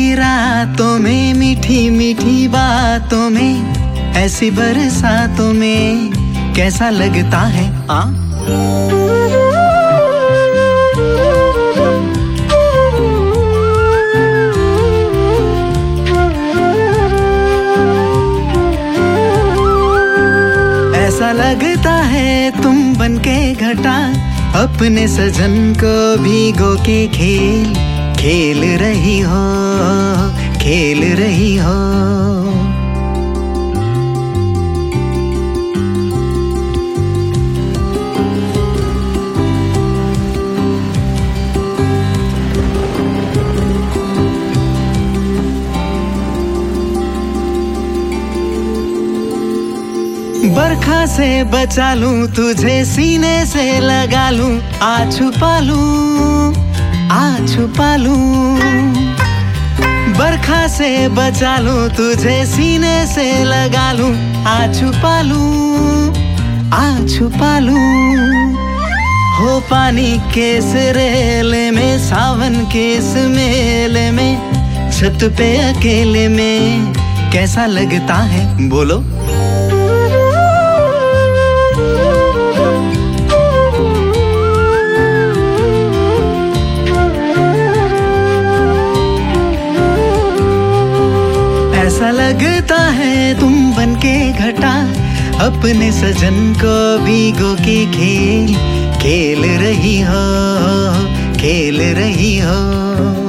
रातों में, मीठी मीठी बातों में, ऐसी बरसातों में कैसा लगता है ऐसा लगता है तुम बनके घटा, अपने सजन को भिगो के खेल रही हो, खेल रही हो। बरखा से बचा लूं तुझे, सीने से लगा लूं, आ छुपा लूं, आ छुपा लूं। बरखा से बचा लूं तुझे, सीने से लगा लूं, आ छुपा लूं, आ छुपा लूं। हो पानी के इस रेले में, सावन के इस मेले में, छत पे अकेले में कैसा लगता है बोलो। ऐसा लगता है तुम बनके घटा, अपने सजन को भिगो के खेल रही हो, खेल रही हो।